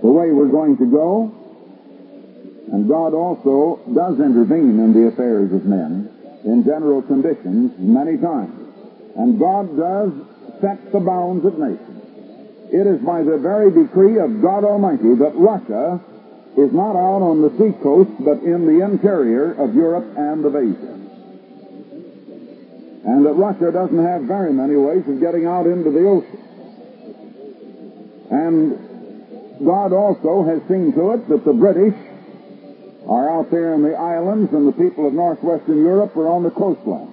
the way we're going to go. And God also does intervene in the affairs of men in general conditions many times. And God does set the bounds of nations. It is by the very decree of God Almighty that Russia is not out on the seacoast, but in the interior of Europe and of Asia. And that Russia doesn't have very many ways of getting out into the ocean. And God also has seen to it that the British are out there in the islands and the people of northwestern Europe are on the coastline.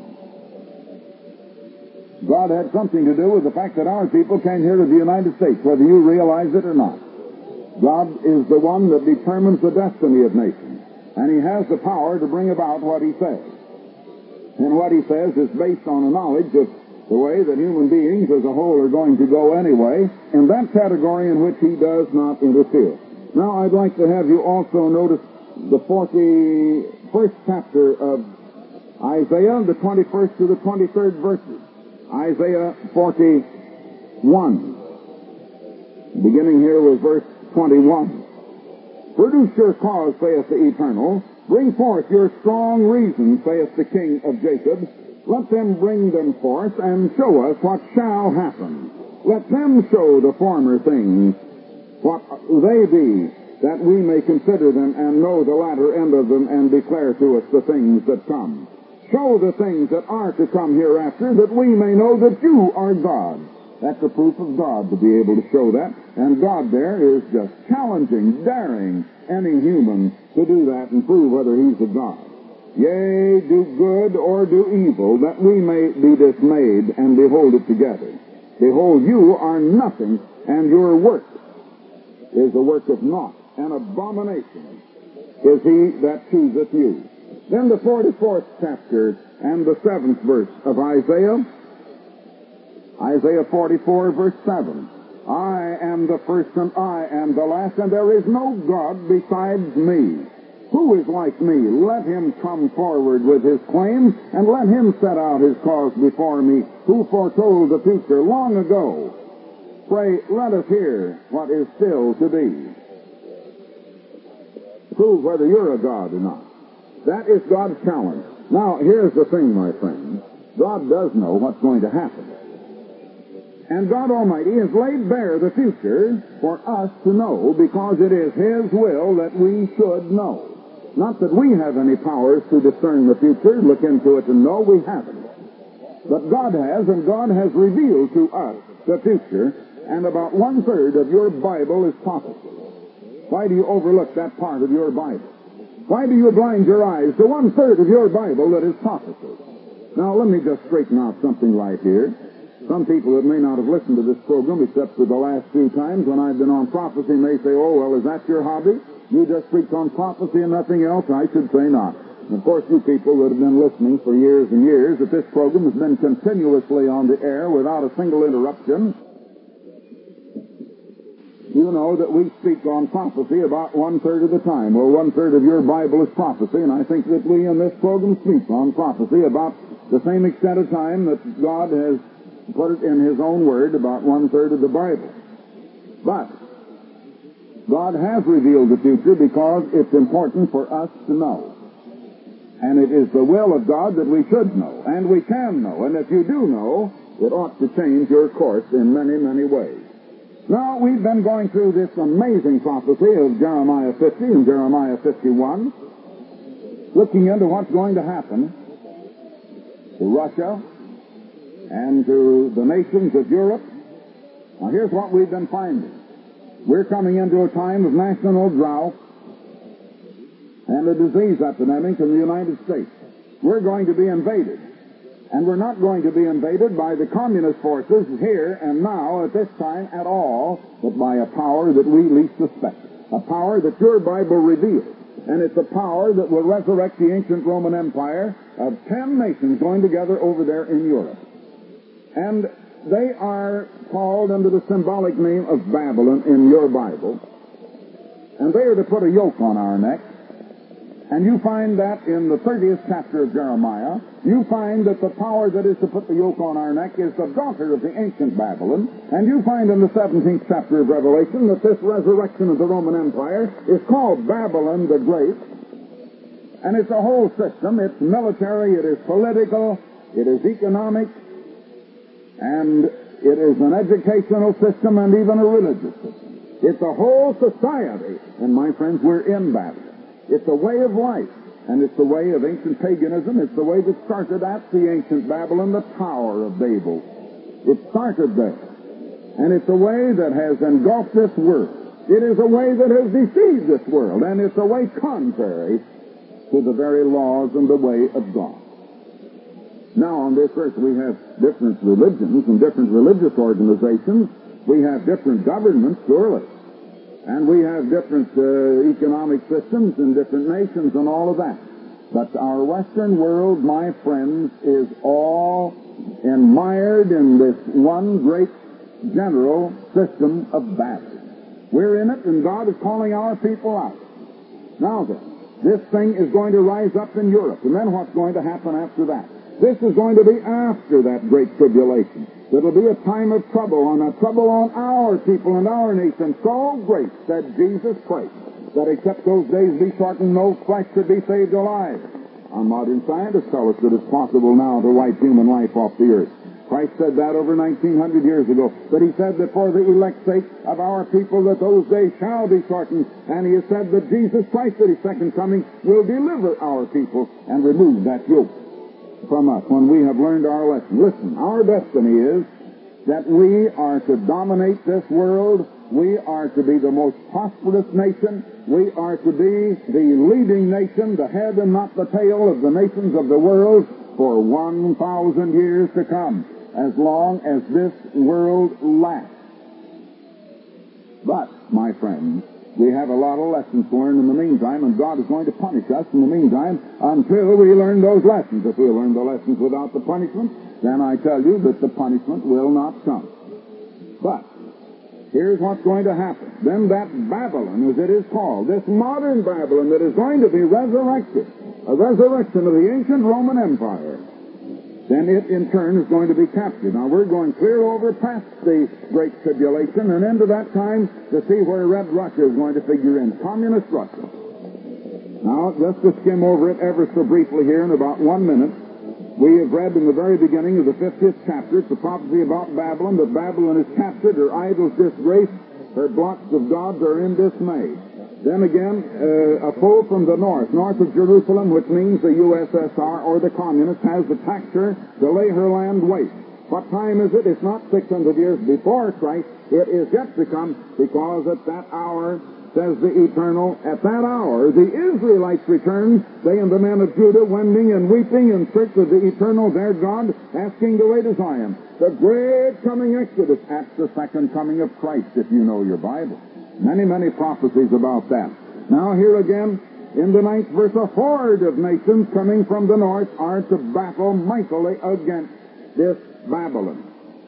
God had something to do with the fact that our people came here to the United States, whether you realize it or not. God is the one that determines the destiny of nations, and He has the power to bring about what He says. And what He says is based on a knowledge of the way that human beings as a whole are going to go anyway, in that category in which He does not interfere. Now, I'd like to have you also notice the 41st chapter of Isaiah, the 21st to the 23rd verses. Isaiah 41, beginning here with verse 21. Produce your cause, saith the Eternal. Bring forth your strong reason, saith the King of Jacob. Let them bring them forth, and show us what shall happen. Let them show the former things, what they be, that we may consider them, and know the latter end of them, and declare to us the things that come. Show the things that are to come hereafter, that we may know that you are God. That's a proof of God to be able to show that. And God there is just challenging, daring any human to do that and prove whether He's a God. Yea, do good or do evil, that we may be dismayed and behold it together. Behold, you are nothing, and your work is a work of naught. An abomination is he that chooseth you. Then the 44th chapter and the 7th verse of Isaiah. Isaiah 44, verse 7. I am the first and I am the last, and there is no God besides me. Who is like me? Let him come forward with his claim, and let him set out his cause before me, who foretold the future long ago. Pray, let us hear what is still to be. Prove whether you're a God or not. That is God's challenge. Now, here's the thing, my friends. God does know what's going to happen. And God Almighty has laid bare the future for us to know, because it is His will that we should know. Not that we have any powers to discern the future, look into it and know. We haven't. But God has, and God has revealed to us the future, and about 1/3 of your Bible is prophecy. Why do you overlook that part of your Bible? Why do you blind your eyes to 1/3 of your Bible that is prophecy? Now, let me just straighten out something right here. Some people that may not have listened to this program, except for the last few times when I've been on prophecy, may say, oh, well, is that your hobby? You just preach on prophecy and nothing else? I should say not. And of course, you people that have been listening for years and years, that this program has been continuously on the air without a single interruption. You know that we speak on prophecy about 1/3 of the time. Well, 1/3 of your Bible is prophecy, and I think that we in this program speak on prophecy about the same extent of time that God has put it in His own Word, about 1/3 of the Bible. But God has revealed the future because it's important for us to know. And it is the will of God that we should know, and we can know. And if you do know, it ought to change your course in many, many ways. Now, we've been going through this amazing prophecy of Jeremiah 50 and Jeremiah 51, looking into what's going to happen to Russia and to the nations of Europe. Now, here's what we've been finding. We're coming into a time of national drought and a disease epidemic in the United States. We're going to be invaded. And we're not going to be invaded by the communist forces here and now at this time at all, but by a power that we least suspect. A power that your Bible reveals. And it's a power that will resurrect the ancient Roman Empire of 10 nations going together over there in Europe. And they are called under the symbolic name of Babylon in your Bible. And they are to put a yoke on our neck And you find that in the 30th chapter of Jeremiah, you find that the power that is to put the yoke on our neck is the daughter of the ancient Babylon. And you find in the 17th chapter of Revelation that this resurrection of the Roman Empire is called Babylon the Great. And it's a whole system. It's military, it is political, it is economic, and it is an educational system and even a religious system. It's a whole society. And my friends, we're in Babylon. It's a way of life, and it's the way of ancient paganism. It's the way that started at the ancient Babylon, the Tower of Babel. It started there. And it's a way that has engulfed this world. It is a way that has deceived this world, and it's a way contrary to the very laws and the way of God. Now, on this earth, we have different religions and different religious organizations. We have different governments, surely. And we have different economic systems in different nations and all of that. But our Western world, my friends, is all admired in this one great general system of Babylon. We're in it, and God is calling our people out. Now then, this thing is going to rise up in Europe, and then what's going to happen after that? This is going to be after that great tribulation. It'll be a time of trouble, and a trouble on our people and our nation so great, said Jesus Christ, that except those days be shortened, no flesh should be saved alive. Our modern scientists tell us that it's possible now to wipe human life off the earth. Christ said that over 1900 years ago. But he said that for the elect's sake of our people that those days shall be shortened. And he has said that Jesus Christ at his second coming will deliver our people and remove that yoke from us when we have learned our lesson. Listen, our destiny is that we are to dominate this world. We are to be the most prosperous nation. We are to be the leading nation, the head and not the tail of the nations of the world for 1,000 years to come, as long as this world lasts. But, my friends, we have a lot of lessons to learn in the meantime, and God is going to punish us in the meantime until we learn those lessons. If we learn the lessons without the punishment, then I tell you that the punishment will not come. But here's what's going to happen. Then that Babylon, as it is called, this modern Babylon that is going to be resurrected, a resurrection of the ancient Roman Empire, then it in turn is going to be captured. Now we're going clear over past the Great Tribulation and into that time to see where Red Russia is going to figure in, Communist Russia. Now, just to skim over it ever so briefly here in about 1 minute, we have read in the very beginning of the 50th chapter, it's a prophecy about Babylon, that Babylon is captured, her idols disgraced, her blocks of gods are in dismay. Then again, a foe from the north of Jerusalem, which means the USSR or the communists, has attacked her to lay her land waste. What time is it? It's not 600 years before Christ. It is yet to come, because at that hour, says the Eternal, at that hour the Israelites returned, they and the men of Judah, wending and weeping in search of the Eternal, their God, asking the way to Zion. The great coming Exodus at the second coming of Christ, if you know your Bible. Many, many prophecies about that. Now here again, in the 9th verse, a horde of nations coming from the north are to battle mightily against this Babylon.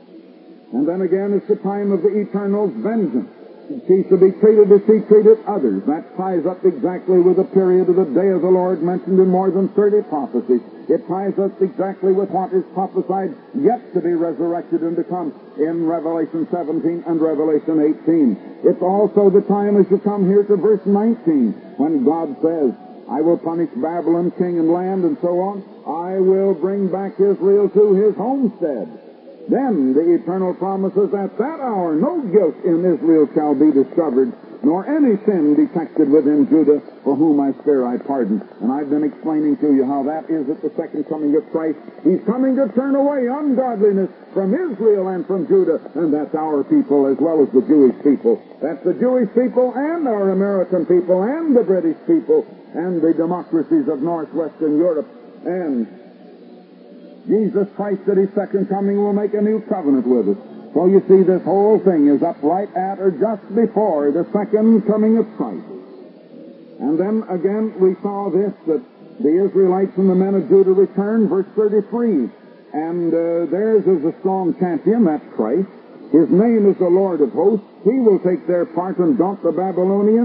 And then again, it's the time of the Eternal's vengeance. She shall be treated as she treated others. That ties up exactly with the period of the day of the Lord mentioned in more than 30 prophecies. It ties up exactly with what is prophesied yet to be resurrected and to come in Revelation 17 and Revelation 18. It's also the time as you come here to verse 19, when God says, I will punish Babylon, king and land, and so on. I will bring back Israel to his homestead. Then the Eternal promises at that hour no guilt in Israel shall be discovered, nor any sin detected within Judah, for whom I spare I pardon. And I've been explaining to you how that is at the second coming of Christ. He's coming to turn away ungodliness from Israel and from Judah, and that's our people as well as the Jewish people. That's the Jewish people and our American people and the British people and the democracies of northwestern Europe. And Jesus Christ at his second coming will make a new covenant with us. So you see, this whole thing is up right at or just before the second coming of Christ. And then again we saw this, that the Israelites and the men of Judah return, verse 33. And theirs is a strong champion, that's Christ. His name is the Lord of hosts. He will take their part and daunt the Babylonians.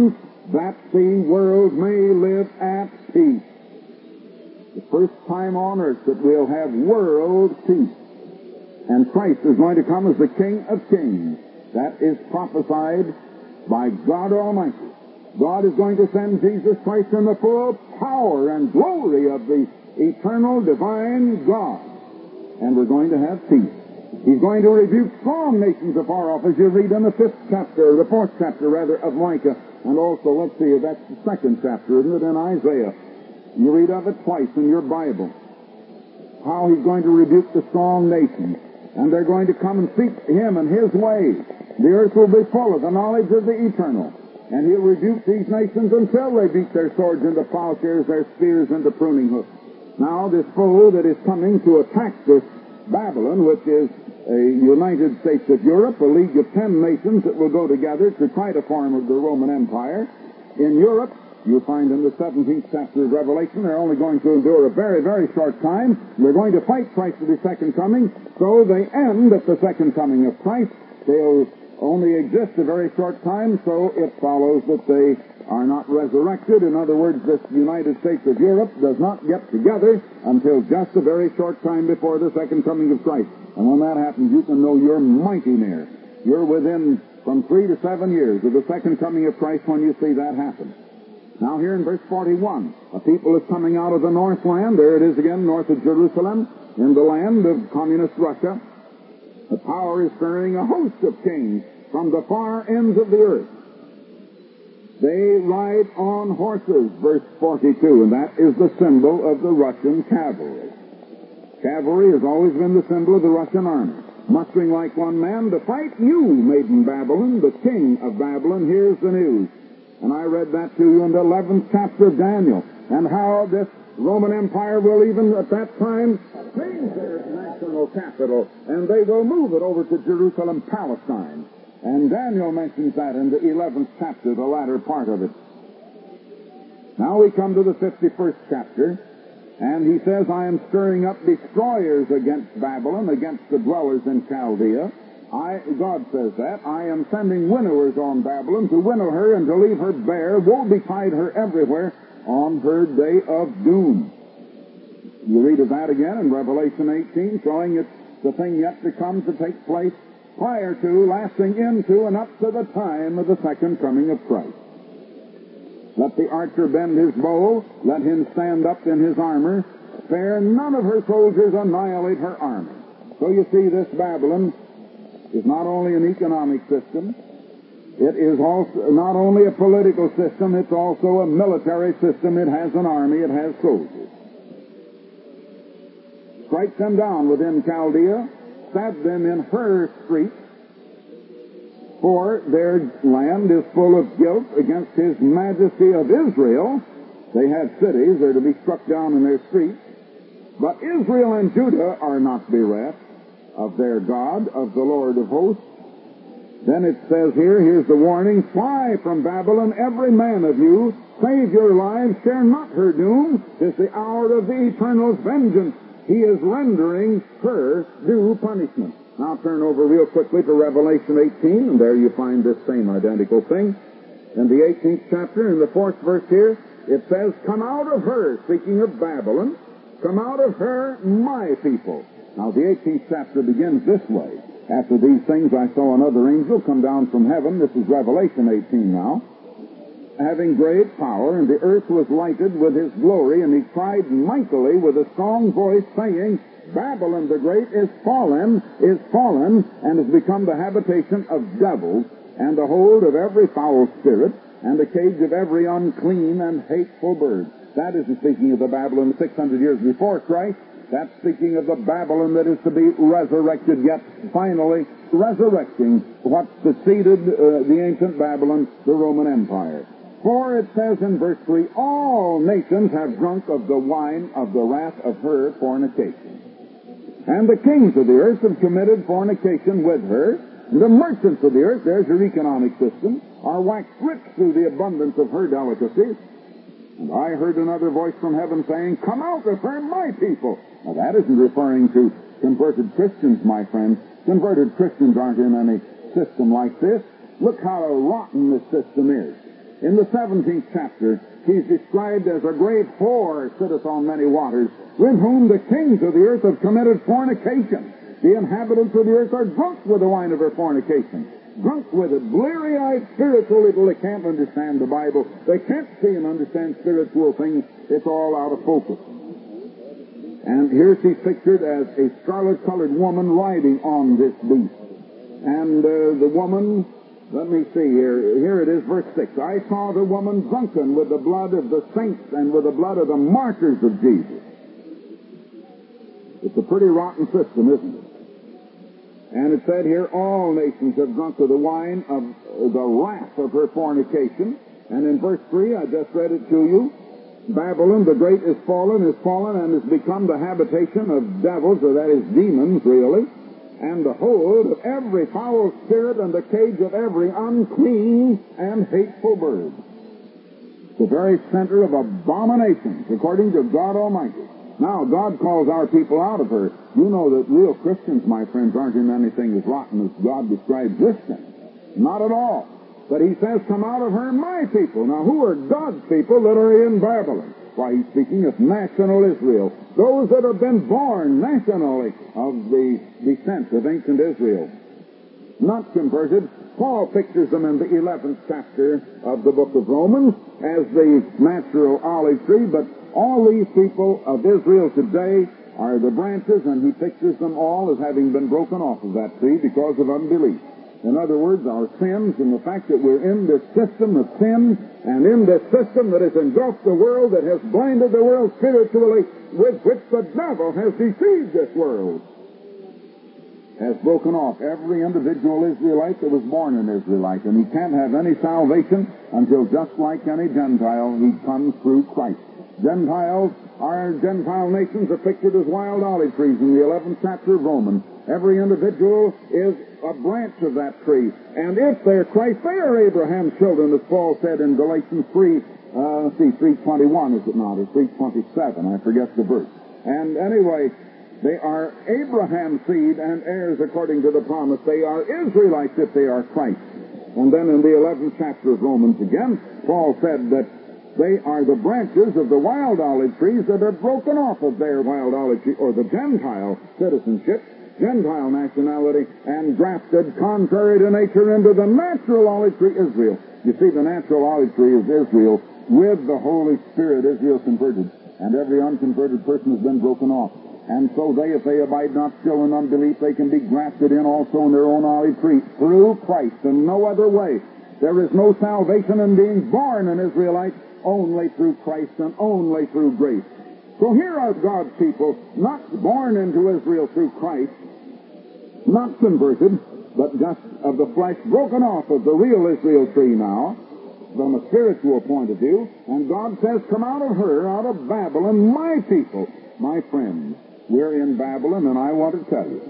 that the world may live at peace. The first time on earth that we'll have world peace. And Christ is going to come as the King of Kings. That is prophesied by God Almighty. God is going to send Jesus Christ in the full power and glory of the eternal divine God. And we're going to have peace. He's going to rebuke strong nations afar off, as you read in the fourth chapter of Micah. And also, let's see, that's the second chapter, isn't it, in Isaiah? You read of it twice in your Bible. How he's going to rebuke the strong nations. And they're going to come and seek him and his ways. The earth will be full of the knowledge of the eternal. And he'll rebuke these nations until they beat their swords into plowshares, their spears into pruning hooks. Now, this foe that is coming to attack this Babylon, which is a United States of Europe, a league of 10 nations that will go together to try to form the Roman Empire. In Europe, you'll find in the 17th chapter of Revelation, they're only going to endure a very, very short time. They're going to fight Christ at his second coming, so they end at the second coming of Christ. They'll only exist a very short time, so it follows that they are not resurrected. In other words, this United States of Europe does not get together until just a very short time before the second coming of Christ. And when that happens, you can know you're mighty near. You're within from 3 to 7 years of the second coming of Christ when you see that happen. Now here in verse 41, a people is coming out of the Northland. There it is again, north of Jerusalem, in the land of communist Russia. The power is stirring a host of kings from the far ends of the earth. They ride on horses, verse 42, and that is the symbol of the Russian cavalry. Cavalry has always been the symbol of the Russian army. Mustering like one man to fight you, maiden Babylon, the king of Babylon. Here's the news. And I read that to you in the 11th chapter of Daniel, and how this Roman Empire will even at that time change their national capital, and they will move it over to Jerusalem, Palestine. And Daniel mentions that in the 11th chapter, the latter part of it. Now we come to the 51st chapter, and he says, I am stirring up destroyers against Babylon, against the dwellers in Chaldea. God says that. I am sending winnowers on Babylon to winnow her and to leave her bare. Woe betide her everywhere on her day of doom. You read of that again in Revelation 18, showing it's the thing yet to come to take place prior to, lasting into, and up to the time of the second coming of Christ. Let the archer bend his bow. Let him stand up in his armor. Spare none of her soldiers, annihilate her army. So you see, this Babylon is not only an economic system, it is also not only a political system, it's also a military system. It has an army, it has soldiers. Strike them down within Chaldea, stab them in her streets, for their land is full of guilt against his majesty of Israel. They have cities, they're to be struck down in their streets. But Israel and Judah are not bereft of their God, of the Lord of hosts. Then it says here, here's the warning, fly from Babylon, every man of you, save your lives, share not her doom. 'Tis the hour of the Eternal's vengeance. He is rendering her due punishment. Now turn over real quickly to Revelation 18, and there you find this same identical thing. In the 18th chapter, in the 4th verse here, it says, come out of her, speaking of Babylon, come out of her, my people. Now, the 18th chapter begins this way. After these things, I saw another angel come down from heaven. This is Revelation 18 now. Having great power, and the earth was lighted with his glory, and he cried mightily with a strong voice, saying, Babylon the Great is fallen, and has become the habitation of devils, and the hold of every foul spirit, and the cage of every unclean and hateful bird. That isn't speaking of the Babylon 600 years before Christ. That's speaking of the Babylon that is to be resurrected, yet finally resurrecting what succeeded the ancient Babylon, the Roman Empire. For it says in verse 3, all nations have drunk of the wine of the wrath of her fornication. And the kings of the earth have committed fornication with her. And the merchants of the earth, there's your economic system, are waxed rich through the abundance of her delicacies. And I heard another voice from heaven saying, come out of her, my people. Now that isn't referring to converted Christians, my friends. Converted Christians aren't in any system like this. Look how rotten this system is. In the 17th chapter, he's described as a great whore sitteth on many waters, with whom the kings of the earth have committed fornication. The inhabitants of the earth are drunk with the wine of her fornication. Drunk with it, bleary-eyed spiritual people. They can't understand the Bible. They can't see and understand spiritual things. It's all out of focus. And here she's pictured as a scarlet-colored woman riding on this beast. And the woman, let me see here. Here it is, verse 6. I saw the woman drunken with the blood of the saints and with the blood of the martyrs of Jesus. It's a pretty rotten system, isn't it? And it said here, all nations have drunk of the wine of the wrath of her fornication. And in verse 3, I just read it to you. Babylon, the great, is fallen, and has become the habitation of devils, or that is demons, really, and the hold of every foul spirit and the cage of every unclean and hateful bird. The very center of abominations, according to God Almighty. Now, God calls our people out of her. You know that real Christians, my friends, aren't in anything as rotten as God describes this sin. Not at all. But he says, come out of her, my people. Now, who are God's people that are in Babylon? Why, he's speaking of national Israel. Those that have been born nationally of the descent of ancient Israel. Not converted. Paul pictures them in the 11th chapter of the book of Romans as the natural olive tree, but all these people of Israel today are the branches, and he pictures them all as having been broken off of that tree because of unbelief. In other words, our sins and the fact that we're in this system of sin and in this system that has engulfed the world, that has blinded the world spiritually, with which the devil has deceived this world, has broken off every individual Israelite that was born an Israelite. And he can't have any salvation until, just like any Gentile, he comes through Christ. Gentiles, our Gentile nations are pictured as wild olive trees in the 11th chapter of Romans. Every individual is a branch of that tree. And if they're Christ, they are Abraham's children, as Paul said in Galatians 3:21, is it not? Or 3:27, I forget the verse. And anyway, they are Abraham's seed and heirs according to the promise. They are Israelites if they are Christ. And then in the 11th chapter of Romans again, Paul said that they are the branches of the wild olive trees that are broken off of their wild olive tree, or the Gentile citizenship, Gentile nationality, and grafted contrary to nature into the natural olive tree, Israel. You see, the natural olive tree is Israel. With the Holy Spirit, Israel converted, and every unconverted person has been broken off. And so they, if they abide not still in unbelief, they can be grafted in also in their own olive tree through Christ, and no other way. There is no salvation in being born an Israelite, only through Christ and only through grace. So here are God's people, not born into Israel through Christ, not converted, but just of the flesh, broken off of the real Israel tree now, from a spiritual point of view. And God says, come out of her, out of Babylon, my people. My friends, we're in Babylon, and I want to tell you,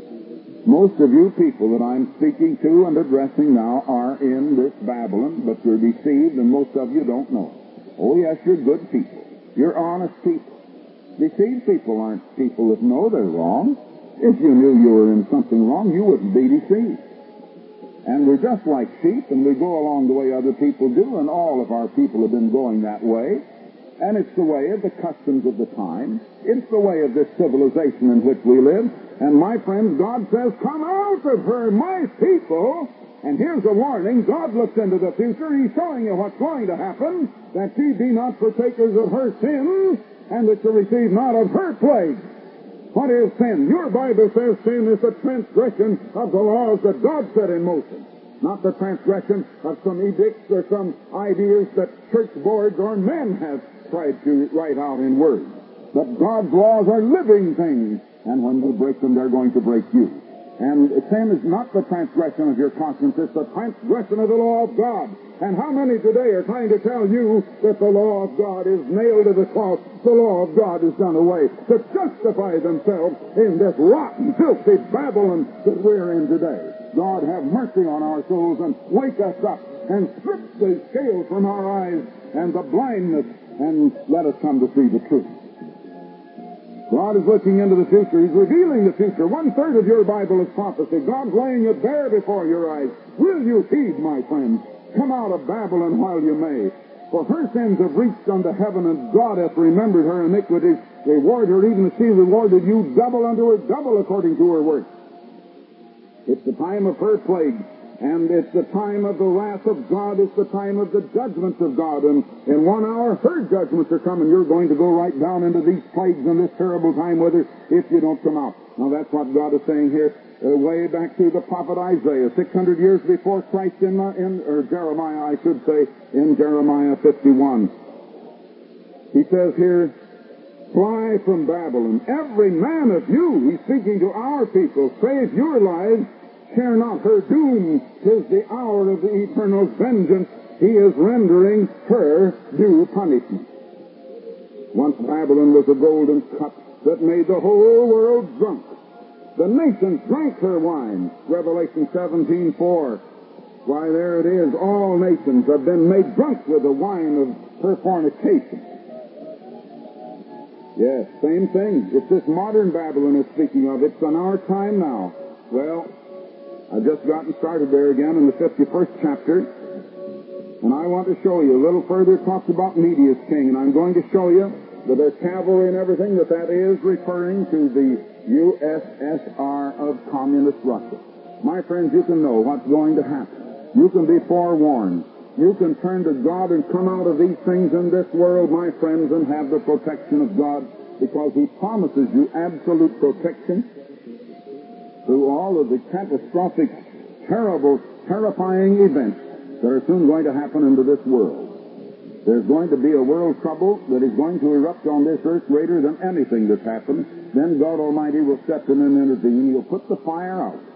most of you people that I'm speaking to and addressing now are in this Babylon, but you're deceived, and most of you don't know it. Oh, yes, you're good people. You're honest people. Deceived people aren't people that know they're wrong. If you knew you were in something wrong, you wouldn't be deceived. And we're just like sheep, and we go along the way other people do, and all of our people have been going that way. And it's the way of the customs of the time. It's the way of this civilization in which we live. And my friends, God says, come out of her, my people. And here's a warning. God looks into the future. He's showing you what's going to happen, that ye be not partakers of her sins, and that you receive not of her plagues. What is sin? Your Bible says sin is the transgression of the laws that God set in motion, not the transgression of some edicts or some ideas that church boards or men have tried to write out in words. But God's laws are living things, and when you break them, they're going to break you. And sin is not the transgression of your conscience, it's the transgression of the law of God. And how many today are trying to tell you that the law of God is nailed to the cross, the law of God is done away, to justify themselves in this rotten, filthy Babylon that we're in today? God have mercy on our souls and wake us up and strip the scales from our eyes and the blindness, and let us come to see the truth. God is looking into the future. He's revealing the future. 1/3 of your Bible is prophecy. God's laying it bare before your eyes. Will you heed, my friends? Come out of Babylon while you may. For her sins have reached unto heaven, and God hath remembered her iniquities. Reward her even as she rewarded you, double unto her, double according to her works. It's the time of her plague, and it's the time of the wrath of God. It's the time of the judgments of God. And in 1 hour, her judgments are coming. You're going to go right down into these plagues in this terrible time with her if you don't come out. Now, that's what God is saying here, way back to the prophet Isaiah, 600 years before Christ or Jeremiah, I should say, in Jeremiah 51. He says here, fly from Babylon, every man of you. He's speaking to our people. Save your lives, share not her doom. 'Tis the hour of the eternal vengeance. He is rendering her due punishment. Once Babylon was a golden cup that made the whole world drunk. The nations drank her wine. Revelation 17:4. Why, there it is. All nations have been made drunk with the wine of her fornication. Yes, same thing. It's this modern Babylon it's speaking of. It's on our time now. Well, I've just gotten started there again in the 51st chapter. And I want to show you a little further. It talks about Media's king. And I'm going to show you that there's cavalry and everything, that is referring to the USSR of Communist Russia. My friends, you can know what's going to happen. You can be forewarned. You can turn to God and come out of these things in this world, my friends, and have the protection of God, because He promises you absolute protection through all of the catastrophic, terrible, terrifying events that are soon going to happen into this world. There's going to be a world trouble that is going to erupt on this earth greater than anything that's happened. Then God Almighty will step in and intervene. He'll put the fire out.